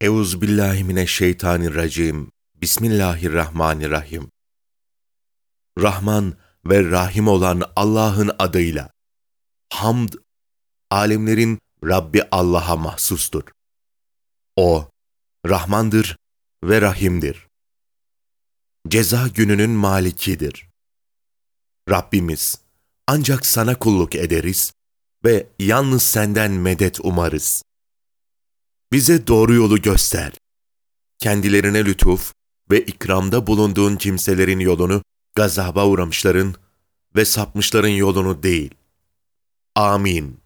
Euzubillahimineşşeytanirracim. Bismillahirrahmanirrahim. Rahman ve Rahim olan Allah'ın adıyla. Hamd, alemlerin Rabbi Allah'a mahsustur. O, Rahmandır ve Rahim'dir. Ceza gününün malikidir. Rabbimiz, ancak sana kulluk ederiz ve yalnız senden medet umarız. Bize doğru yolu göster. Kendilerine lütuf ve ikramda bulunduğun kimselerin yolunu gazaba uğramışların ve sapmışların yolunu değil. Amin.